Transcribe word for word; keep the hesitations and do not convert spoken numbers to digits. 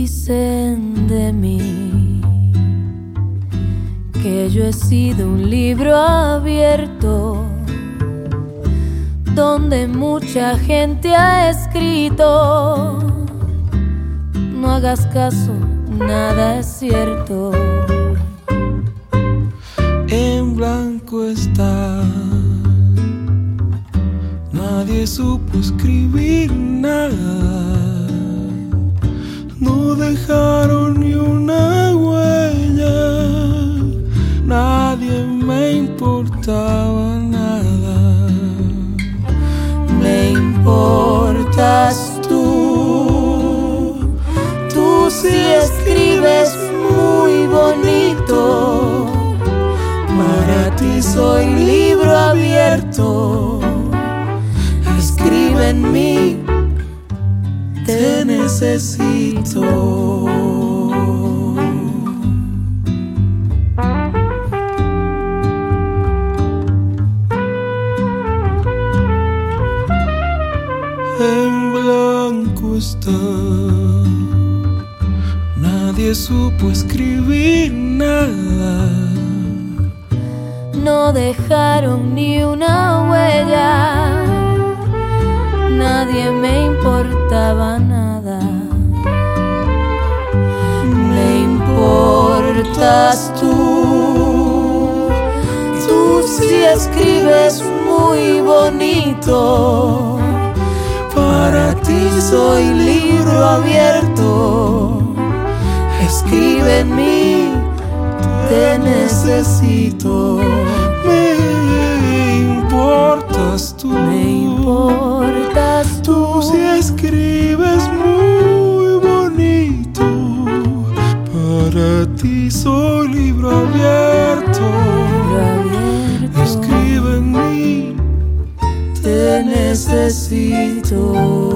Dicen de mí que yo he sido un libro abierto donde mucha gente ha escrito. No hagas caso, nada es cierto. En blanco está, nadie supo escribir nada. No dejaron ni una huella, nadie me importaba nada. Me importas tú, tú sí escribes muy bonito. Para ti soy libro abierto. Escribe en mí, te necesito. En blanco está, nadie supo escribir nada. No dejaron ni una huella, nadie me importaba nada. Me importas tú, tú sí escribes muy bonito. Para ti soy libro abierto. Escribe en mí, te necesito. Me importas tú, me importas tú. Tú sí escribes muy bonito. Para ti soy libro abierto. Libro abierto. Escribe en mí, te necesito.